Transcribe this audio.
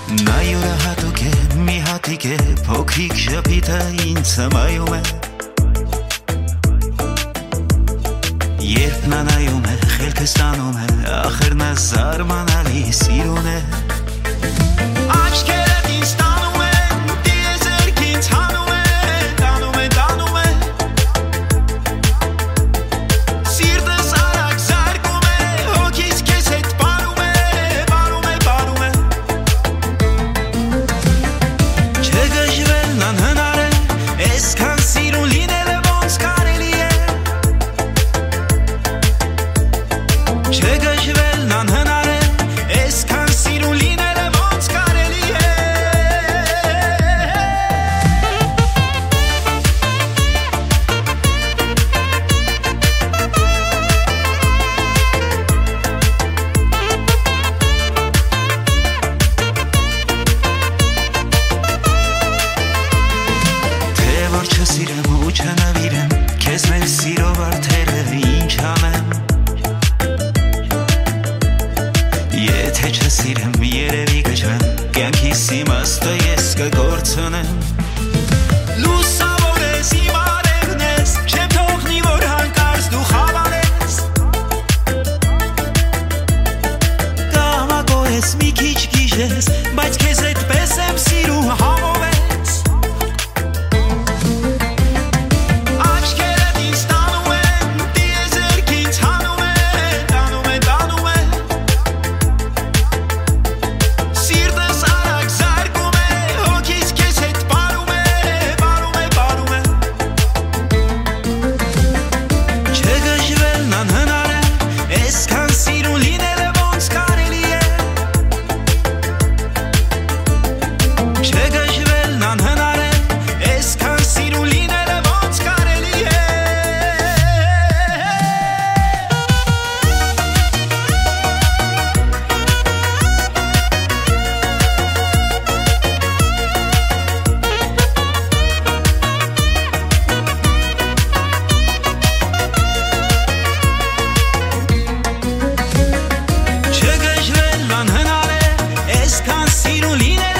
Նայուրահատուկ է, մի հատիկ է, փոքրիկ շփիթը ինձ հմայում է Երբ նա նայում է, խելքը ստանում է, ախր նա զարմանալի սիրուն է Աչքերդ ինձ տանում են, տիեզերք ինձ հանում են, տանում են, տանում են Սիրտս արագ զարկում է, հոգիս քեզ հետ պարում է, պարում է, պարում է Չգժվելն անհնար է, այսքան սիրուն լինելը ոնց կարելի է Չգժվելն անհնար է, այսքան սիրուն լինելը ոնց կարելի է Թե որ չսիրեմ ու չնվիրեմ, քեզ մեր սիրով արդերը ինչ անեմ Եթե չսիրեմ, երևի կջվեմ, կյանքիս իմաստը ես կկորցնեմ Լուսավոր ես, իմ արևն ես, չեմ թողնի, որ հանկարծ դու խավարես Կամակոր ես, մի քիչ գիժես, բայց քեզ այդպես եմ սիրում համով ես Աչքերդ ինձ տանում են, տիեզերք ինձ հանում են, տանում են, տանում են Սիրտս արագ զարկում է, հոգիս քեզ հետ պարում է, պարում է, պարում է Չգժվելն անհնար է, այսքան սիրուն լինելը ոնց կարելի է Չգժվելն անհնար է, այսքան սիրուն լինելը ոնց կարելի է Չգժվելն անհնար է, այսքան սիրուն լինելը